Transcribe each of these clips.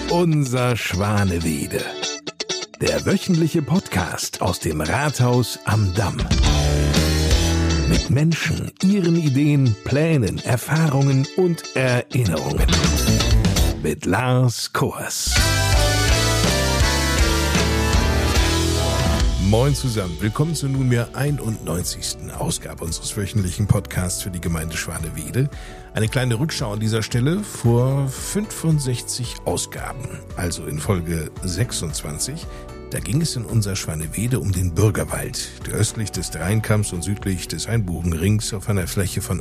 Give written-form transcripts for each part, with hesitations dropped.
Unser Schwanewede. Der wöchentliche Podcast aus dem Rathaus am Damm. Mit Menschen, ihren Ideen, Plänen, Erfahrungen und Erinnerungen. Mit Lars Kors. Moin zusammen, willkommen zur nunmehr 91. Ausgabe unseres wöchentlichen Podcasts für die Gemeinde Schwanewede. Eine kleine Rückschau an dieser Stelle vor 65 Ausgaben, also in Folge 26. Da ging es in unser Schwanewede um den Bürgerwald, der östlich des Rheinkamms und südlich des Hainbuchenrings auf einer Fläche von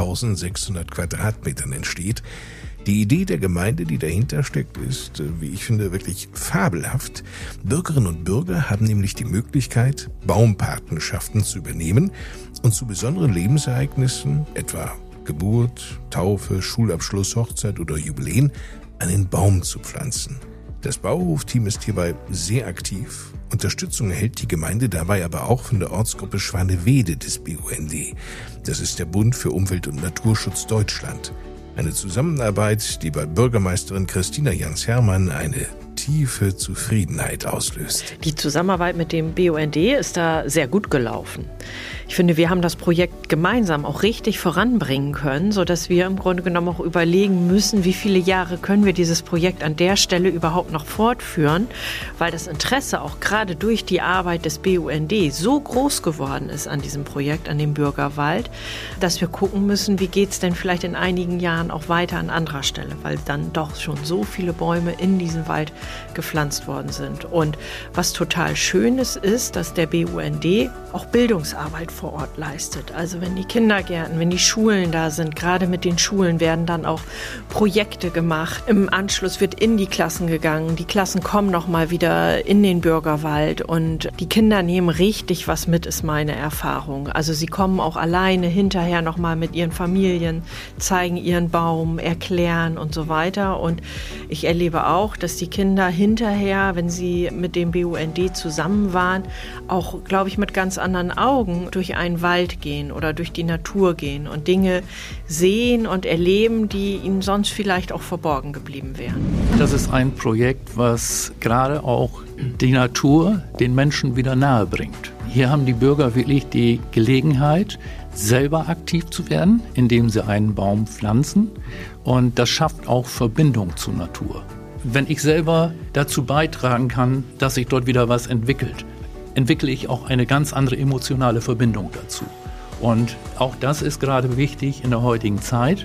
8.600 Quadratmetern entsteht. Die Idee der Gemeinde, die dahinter steckt, ist, wie ich finde, wirklich fabelhaft. Bürgerinnen und Bürger haben nämlich die Möglichkeit, Baumpatenschaften zu übernehmen und zu besonderen Lebensereignissen, etwa Geburt, Taufe, Schulabschluss, Hochzeit oder Jubiläen, einen Baum zu pflanzen. Das Bauhofteam ist hierbei sehr aktiv. Unterstützung erhält die Gemeinde dabei aber auch von der Ortsgruppe Schwanewede des BUND. Das ist der Bund für Umwelt- und Naturschutz Deutschland. Eine Zusammenarbeit, die bei Bürgermeisterin Christina Jans-Hermann eine tiefe Zufriedenheit auslöst. Die Zusammenarbeit mit dem BUND ist da sehr gut gelaufen. Ich finde, wir haben das Projekt gemeinsam auch richtig voranbringen können, sodass wir im Grunde genommen auch überlegen müssen, wie viele Jahre können wir dieses Projekt an der Stelle überhaupt noch fortführen, weil das Interesse auch gerade durch die Arbeit des BUND so groß geworden ist an diesem Projekt, an dem Bürgerwald, dass wir gucken müssen, wie geht es denn vielleicht in einigen Jahren auch weiter an anderer Stelle, weil dann doch schon so viele Bäume in diesen Wald gepflanzt worden sind. Und was total Schönes ist, dass der BUND auch Bildungsarbeit vor Ort leistet. Also wenn die Kindergärten, wenn die Schulen da sind, gerade mit den Schulen werden dann auch Projekte gemacht. Im Anschluss wird in die Klassen gegangen. Die Klassen kommen nochmal wieder in den Bürgerwald und die Kinder nehmen richtig was mit, ist meine Erfahrung. Also sie kommen auch alleine hinterher nochmal mit ihren Familien, zeigen ihren Baum, erklären und so weiter. Und ich erlebe auch, dass die Kinder hinterher, wenn sie mit dem BUND zusammen waren, auch, glaube ich, mit ganz anderen Augen durch einen Wald gehen oder durch die Natur gehen und Dinge sehen und erleben, die ihnen sonst vielleicht auch verborgen geblieben wären. Das ist ein Projekt, was gerade auch die Natur den Menschen wieder nahe bringt. Hier haben die Bürger wirklich die Gelegenheit, selber aktiv zu werden, indem sie einen Baum pflanzen. Und das schafft auch Verbindung zur Natur. Wenn ich selber dazu beitragen kann, dass sich dort wieder was entwickelt, entwickle ich auch eine ganz andere emotionale Verbindung dazu. Und auch das ist gerade wichtig in der heutigen Zeit,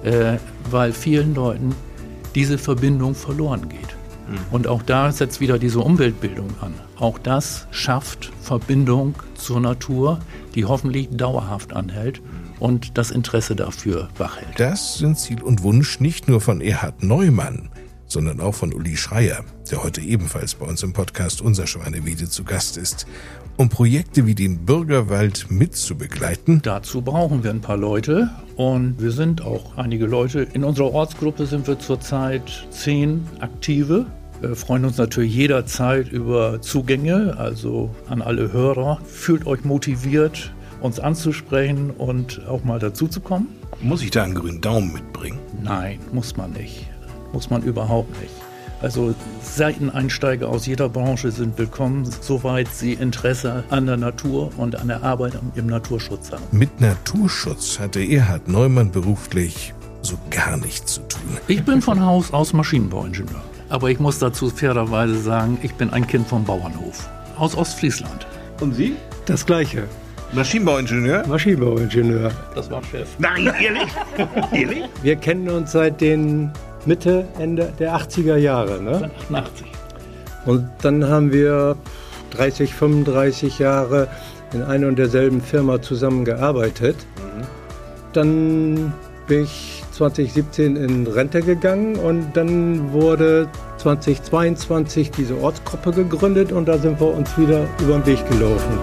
weil vielen Leuten diese Verbindung verloren geht. Und auch da setzt wieder diese Umweltbildung an. Auch das schafft Verbindung zur Natur, die hoffentlich dauerhaft anhält und das Interesse dafür wachhält. Das sind Ziel und Wunsch nicht nur von Erhard Neumann, sondern auch von Uli Schreier, der heute ebenfalls bei uns im Podcast Unser Schwanewede zu Gast ist. Um Projekte wie den Bürgerwald mitzubegleiten. Dazu brauchen wir ein paar Leute und wir sind auch einige Leute. In unserer Ortsgruppe sind wir zurzeit 10 Aktive. Wir freuen uns natürlich jederzeit über Zugänge, also an alle Hörer. Fühlt euch motiviert, uns anzusprechen und auch mal dazu zu kommen. Muss ich da einen grünen Daumen mitbringen? Nein, muss man nicht. Muss man überhaupt nicht. Also Seiteneinsteiger aus jeder Branche sind willkommen, soweit sie Interesse an der Natur und an der Arbeit im Naturschutz haben. Mit Naturschutz hatte Erhard Neumann beruflich so gar nichts zu tun. Ich bin von Haus aus Maschinenbauingenieur. Aber ich muss dazu fairerweise sagen, ich bin ein Kind vom Bauernhof. Aus Ostfriesland. Und Sie? Das Gleiche. Maschinenbauingenieur? Maschinenbauingenieur. Das war Chef. Nein, ehrlich? Ehrlich? Wir kennen uns seit den Mitte, Ende der 80er Jahre. Ne? 88. Und dann haben wir 30, 35 Jahre in einer und derselben Firma zusammengearbeitet. Dann bin ich 2017 in Rente gegangen und dann wurde 2022 diese Ortsgruppe gegründet und da sind wir uns wieder über den Weg gelaufen.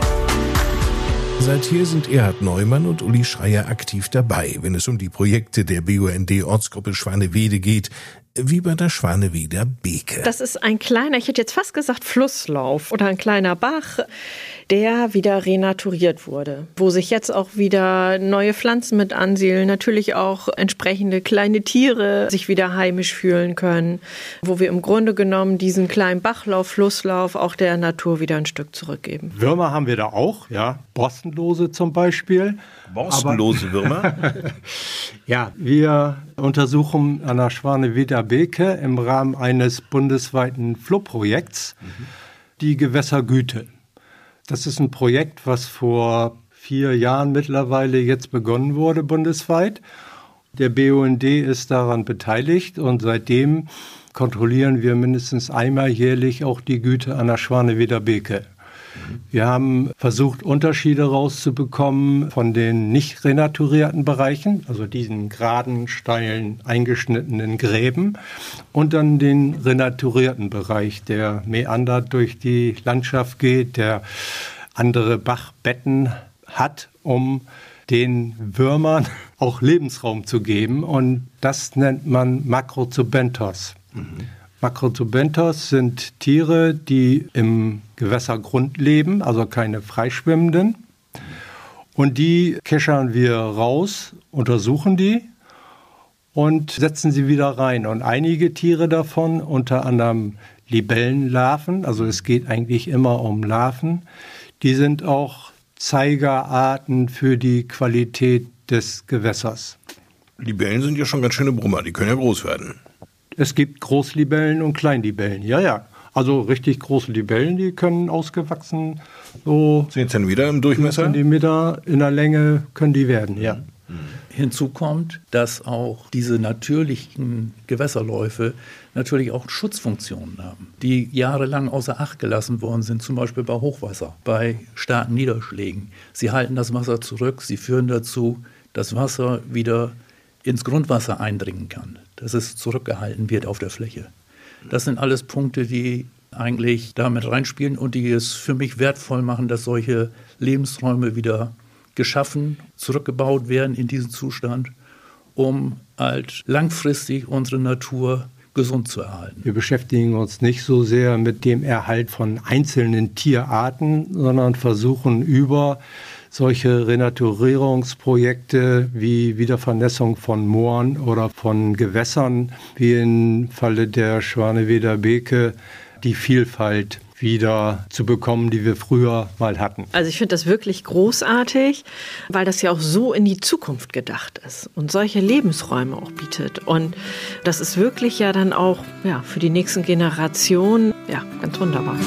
Seither sind Erhard Neumann und Uli Schreier aktiv dabei, wenn es um die Projekte der BUND-Ortsgruppe Schwanewede geht, wie bei der Schwaneweder Beeke. Das ist ein kleiner, ich hätte jetzt fast gesagt Flusslauf oder ein kleiner Bach, der wieder renaturiert wurde, wo sich jetzt auch wieder neue Pflanzen mit ansiedeln, natürlich auch entsprechende kleine Tiere sich wieder heimisch fühlen können, wo wir im Grunde genommen diesen kleinen Bachlauf, Flusslauf auch der Natur wieder ein Stück zurückgeben. Würmer haben wir da auch, ja, Borstenlose zum Beispiel. Borstenlose Würmer? Ja, wir untersuchen an der Schwaneweder Beeke im Rahmen eines bundesweiten FLO-Projekts die Gewässergüte. Das ist ein Projekt, was vor 4 Jahren mittlerweile jetzt begonnen wurde bundesweit. Der BUND ist daran beteiligt und seitdem kontrollieren wir mindestens einmal jährlich auch die Güte an der Schwaneweder Beeke. Wir haben versucht, Unterschiede rauszubekommen von den nicht renaturierten Bereichen, also diesen geraden, steilen, eingeschnittenen Gräben, und dann den renaturierten Bereich, der meandert durch die Landschaft geht, der andere Bachbetten hat, um den Würmern auch Lebensraum zu geben. Und das nennt man Macrozoobenthos. Macrozoobenthos sind Tiere, die im Gewässergrund leben, also keine freischwimmenden. Und die keschern wir raus, untersuchen die und setzen sie wieder rein. Und einige Tiere davon, unter anderem Libellenlarven, also es geht eigentlich immer um Larven, die sind auch Zeigerarten für die Qualität des Gewässers. Libellen sind ja schon ganz schöne Brummer, die können ja groß werden. Es gibt Großlibellen und Kleinlibellen, ja. Also richtig große Libellen, die können ausgewachsen so 10 Zentimeter im Durchmesser? 10 Zentimeter in der Länge können die werden, ja. Hinzu kommt, dass auch diese natürlichen Gewässerläufe natürlich auch Schutzfunktionen haben, die jahrelang außer Acht gelassen worden sind, zum Beispiel bei Hochwasser, bei starken Niederschlägen. Sie halten das Wasser zurück, sie führen dazu, dass Wasser wieder ins Grundwasser eindringen kann, dass es zurückgehalten wird auf der Fläche. Das sind alles Punkte, die eigentlich damit reinspielen und die es für mich wertvoll machen, dass solche Lebensräume wieder geschaffen, zurückgebaut werden in diesen Zustand, um halt langfristig unsere Natur gesund zu erhalten. Wir beschäftigen uns nicht so sehr mit dem Erhalt von einzelnen Tierarten, sondern versuchen über solche Renaturierungsprojekte wie Wiedervernässung von Mooren oder von Gewässern, wie im Falle der Schwaneweder Beeke, die Vielfalt wieder zu bekommen, die wir früher mal hatten. Also ich finde das wirklich großartig, weil das ja auch so in die Zukunft gedacht ist und solche Lebensräume auch bietet. Und das ist wirklich ja dann auch für die nächsten Generationen ganz wunderbar.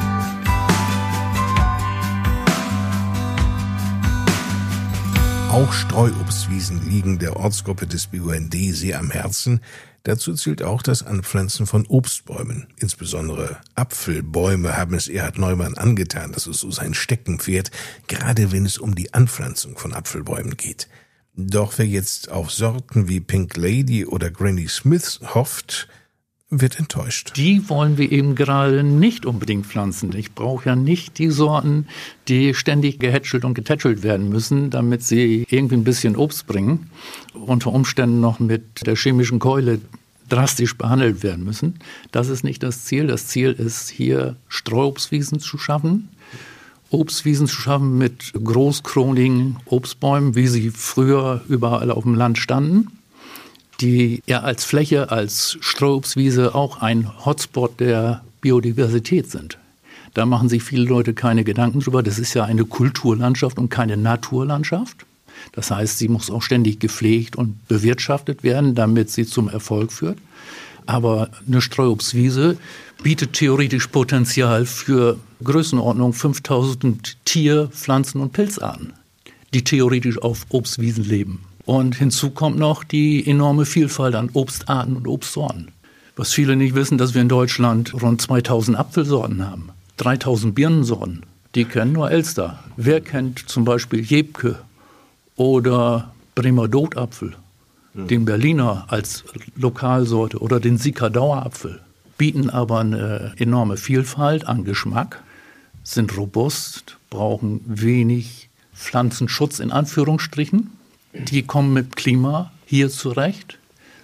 Auch Streuobstwiesen liegen der Ortsgruppe des BUND sehr am Herzen. Dazu zählt auch das Anpflanzen von Obstbäumen. Insbesondere Apfelbäume haben es Erhard Neumann angetan. Das ist so sein Steckenpferd, gerade wenn es um die Anpflanzung von Apfelbäumen geht. Doch wer jetzt auf Sorten wie Pink Lady oder Granny Smith hofft, wird enttäuscht. Die wollen wir eben gerade nicht unbedingt pflanzen. Ich brauche ja nicht die Sorten, die ständig gehätschelt und getätschelt werden müssen, damit sie irgendwie ein bisschen Obst bringen, unter Umständen noch mit der chemischen Keule drastisch behandelt werden müssen. Das ist nicht das Ziel. Das Ziel ist, hier Streuobstwiesen zu schaffen. Obstwiesen zu schaffen mit großkronigen Obstbäumen, wie sie früher überall auf dem Land standen, die ja als Fläche, als Streuobstwiese auch ein Hotspot der Biodiversität sind. Da machen sich viele Leute keine Gedanken drüber. Das ist ja eine Kulturlandschaft und keine Naturlandschaft. Das heißt, sie muss auch ständig gepflegt und bewirtschaftet werden, damit sie zum Erfolg führt. Aber eine Streuobstwiese bietet theoretisch Potenzial für Größenordnung 5000 Tier-, Pflanzen- und Pilzarten, die theoretisch auf Obstwiesen leben. Und hinzu kommt noch die enorme Vielfalt an Obstarten und Obstsorten. Was viele nicht wissen, dass wir in Deutschland rund 2000 Apfelsorten haben, 3000 Birnensorten. Die kennen nur Elster. Wer kennt zum Beispiel Jebke oder Bremer Dotapfel, den Berliner als Lokalsorte oder den Sieker Dauerapfel, bieten aber eine enorme Vielfalt an Geschmack, sind robust, brauchen wenig Pflanzenschutz in Anführungsstrichen. Die kommen mit Klima hier zurecht,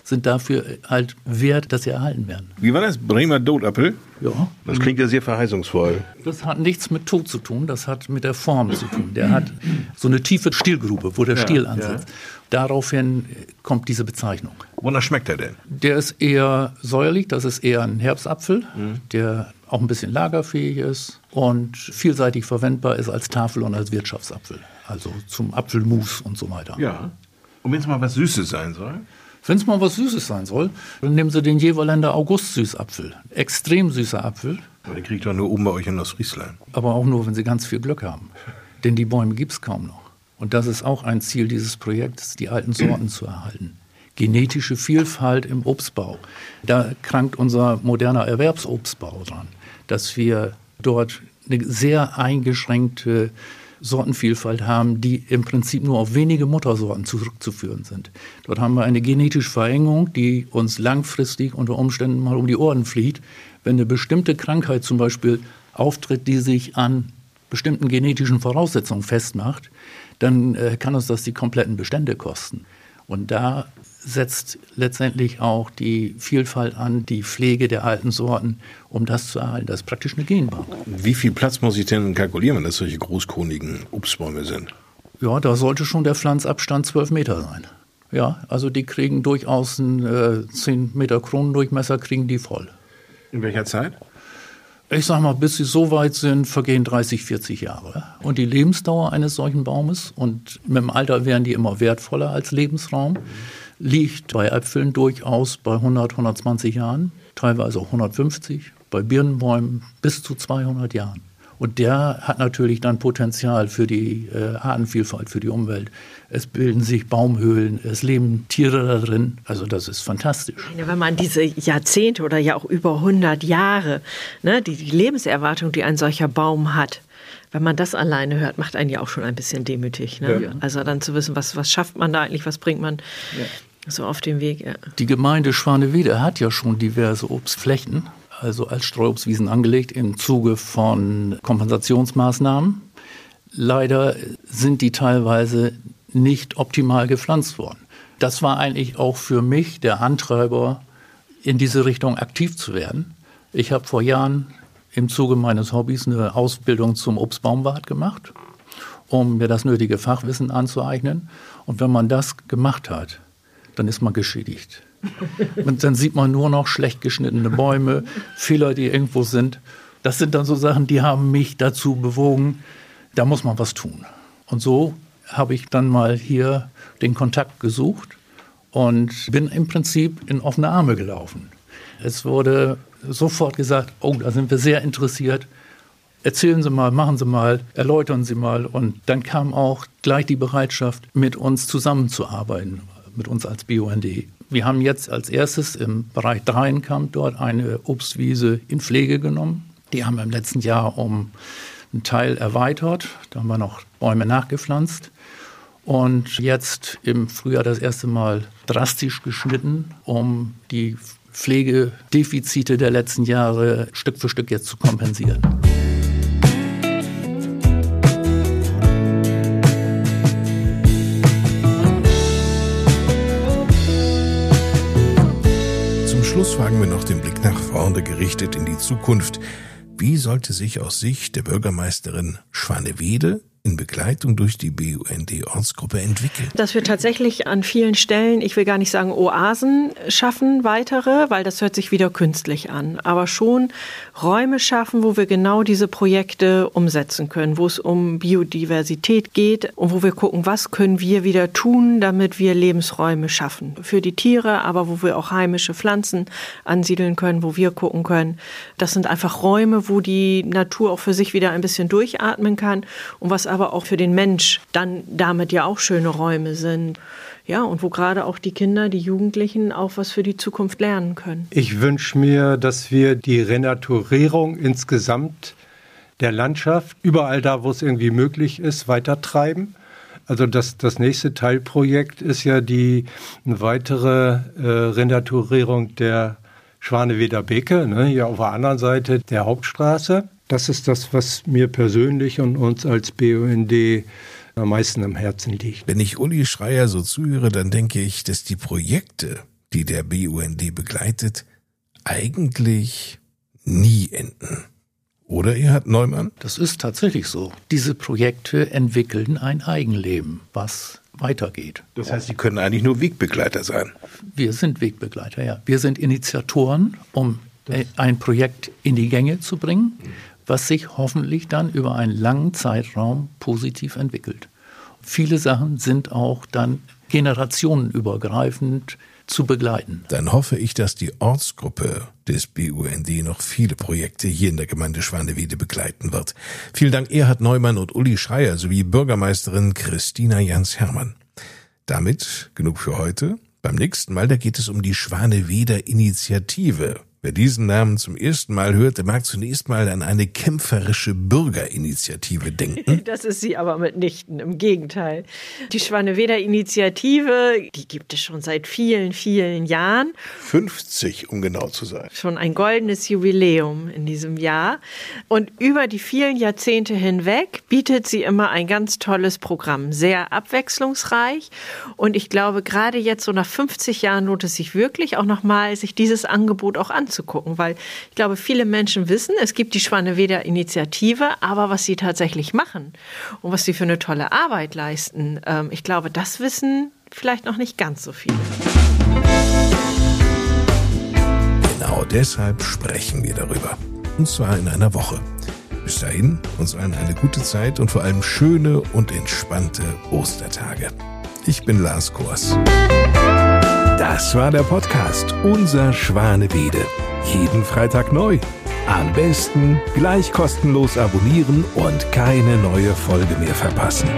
sind dafür halt wert, dass sie erhalten werden. Wie war das? Bremer Dotapfel? Ja. Das klingt ja sehr verheißungsvoll. Das hat nichts mit Tod zu tun, das hat mit der Form zu tun. Der hat so eine tiefe Stielgrube, wo der Stiel ansetzt. Ja. Daraufhin kommt diese Bezeichnung. Wonach schmeckt er denn? Der ist eher säuerlich, das ist eher ein Herbstapfel, der auch ein bisschen lagerfähig ist und vielseitig verwendbar ist als Tafel und als Wirtschaftsapfel. Also zum Apfelmus und so weiter. Ja. Und wenn es mal was Süßes sein soll? Wenn es mal was Süßes sein soll, dann nehmen Sie den Jeverländer August-Süßapfel. Extrem süßer Apfel. Aber den kriegt ihr nur oben bei euch in Ostfriesland. Aber auch nur, wenn Sie ganz viel Glück haben. Denn die Bäume gibt es kaum noch. Und das ist auch ein Ziel dieses Projekts, die alten Sorten zu erhalten. Genetische Vielfalt im Obstbau. Da krankt unser moderner Erwerbsobstbau dran, dass wir dort eine sehr eingeschränkte Sortenvielfalt haben, die im Prinzip nur auf wenige Muttersorten zurückzuführen sind. Dort haben wir eine genetische Verengung, die uns langfristig unter Umständen mal um die Ohren fliegt. Wenn eine bestimmte Krankheit zum Beispiel auftritt, die sich an bestimmten genetischen Voraussetzungen festmacht, dann kann uns das die kompletten Bestände kosten. Und da setzt letztendlich auch die Vielfalt an, die Pflege der alten Sorten, um das zu erhalten. Das ist praktisch eine Genbank. Wie viel Platz muss ich denn kalkulieren, wenn das solche großkronigen Obstbäume sind? Ja, da sollte schon der Pflanzabstand 12 Meter sein. Ja, also die kriegen durchaus einen 10 Meter Kronendurchmesser, kriegen die voll. In welcher Zeit? Ich sag mal, bis sie so weit sind, vergehen 30, 40 Jahre. Und die Lebensdauer eines solchen Baumes, und mit dem Alter werden die immer wertvoller als Lebensraum, liegt bei Äpfeln durchaus bei 100, 120 Jahren, teilweise auch 150, bei Birnenbäumen bis zu 200 Jahren. Und der hat natürlich dann Potenzial für die Artenvielfalt, für die Umwelt. Es bilden sich Baumhöhlen, es leben Tiere da drin. Also das ist fantastisch. Wenn man diese Jahrzehnte oder ja auch über 100 Jahre, ne, die Lebenserwartung, die ein solcher Baum hat, wenn man das alleine hört, macht einen ja auch schon ein bisschen demütig. Ne? Ja. Also dann zu wissen, was schafft man da eigentlich, was bringt man so auf den Weg. Ja. Die Gemeinde Schwanewede hat ja schon diverse Obstflächen, also als Streuobstwiesen angelegt im Zuge von Kompensationsmaßnahmen. Leider sind die teilweise nicht optimal gepflanzt worden. Das war eigentlich auch für mich der Antreiber, in diese Richtung aktiv zu werden. Ich habe vor Jahren im Zuge meines Hobbys eine Ausbildung zum Obstbaumwart gemacht, um mir das nötige Fachwissen anzueignen. Und wenn man das gemacht hat, dann ist man geschädigt. Und dann sieht man nur noch schlecht geschnittene Bäume, Fehler, die irgendwo sind. Das sind dann so Sachen, die haben mich dazu bewogen, da muss man was tun. Und so habe ich dann mal hier den Kontakt gesucht und bin im Prinzip in offene Arme gelaufen. Es wurde sofort gesagt, oh, da sind wir sehr interessiert. Erzählen Sie mal, machen Sie mal, erläutern Sie mal. Und dann kam auch gleich die Bereitschaft, mit uns zusammenzuarbeiten, mit uns als BUND. Wir haben jetzt als erstes im Bereich Dreienkamp dort eine Obstwiese in Pflege genommen. Die haben wir im letzten Jahr um einen Teil erweitert. Da haben wir noch Bäume nachgepflanzt. Und jetzt im Frühjahr das erste Mal drastisch geschnitten, um die Pflegedefizite der letzten Jahre Stück für Stück jetzt zu kompensieren. Zum Schluss wagen wir noch den Blick nach vorne gerichtet in die Zukunft. Wie sollte sich aus Sicht der Bürgermeisterin Schwanewede in Begleitung durch die BUND-Ortsgruppe entwickeln? Dass wir tatsächlich an vielen Stellen, ich will gar nicht sagen Oasen schaffen, weitere, weil das hört sich wieder künstlich an, aber schon Räume schaffen, wo wir genau diese Projekte umsetzen können, wo es um Biodiversität geht und wo wir gucken, was können wir wieder tun, damit wir Lebensräume schaffen. Für die Tiere, aber wo wir auch heimische Pflanzen ansiedeln können, wo wir gucken können. Das sind einfach Räume, wo die Natur auch für sich wieder ein bisschen durchatmen kann und was aber auch für den Mensch dann damit ja auch schöne Räume sind. Ja, und wo gerade auch die Kinder, die Jugendlichen auch was für die Zukunft lernen können. Ich wünsche mir, dass wir die Renaturierung insgesamt der Landschaft, überall da, wo es irgendwie möglich ist, weitertreiben. Also das nächste Teilprojekt ist ja die weitere Renaturierung der Schwaneweder Beke, ne, hier auf der anderen Seite der Hauptstraße. Das ist das, was mir persönlich und uns als BUND am meisten am Herzen liegt. Wenn ich Uli Schreier so zuhöre, dann denke ich, dass die Projekte, die der BUND begleitet, eigentlich nie enden. Oder, Erhard Neumann? Das ist tatsächlich so. Diese Projekte entwickeln ein Eigenleben, was weitergeht. Das heißt, sie können eigentlich nur Wegbegleiter sein. Wir sind Wegbegleiter, ja. Wir sind Initiatoren, um ein Projekt in die Gänge zu bringen, was sich hoffentlich dann über einen langen Zeitraum positiv entwickelt. Viele Sachen sind auch dann generationenübergreifend zu begleiten. Dann hoffe ich, dass die Ortsgruppe des BUND noch viele Projekte hier in der Gemeinde Schwanewede begleiten wird. Vielen Dank Erhard Neumann und Uli Schreier sowie Bürgermeisterin Christina Jans-Hermann. Damit genug für heute. Beim nächsten Mal, da geht es um die Schwaneweder Initiative. Wer diesen Namen zum ersten Mal hört, der mag zunächst mal an eine kämpferische Bürgerinitiative denken. Das ist sie aber mitnichten, im Gegenteil. Die Schwaneweder Initiative, die gibt es schon seit vielen, vielen Jahren. 50, um genau zu sein. Schon ein goldenes Jubiläum in diesem Jahr. Und über die vielen Jahrzehnte hinweg bietet sie immer ein ganz tolles Programm, sehr abwechslungsreich. Und ich glaube, gerade jetzt so nach 50 Jahren lohnt es sich wirklich auch nochmal, sich dieses Angebot auch anzugucken, weil ich glaube, viele Menschen wissen, es gibt die Schwaneweder Initiative, aber was sie tatsächlich machen und was sie für eine tolle Arbeit leisten, ich glaube, das wissen vielleicht noch nicht ganz so viele. Genau deshalb sprechen wir darüber. Und zwar in einer Woche. Bis dahin, uns allen eine gute Zeit und vor allem schöne und entspannte Ostertage. Ich bin Lars Kors. Das war der Podcast Unser Schwanewede. Jeden Freitag neu. Am besten gleich kostenlos abonnieren und keine neue Folge mehr verpassen.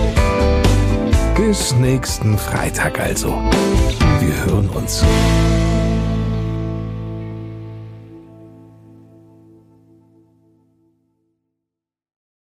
Bis nächsten Freitag also. Wir hören uns.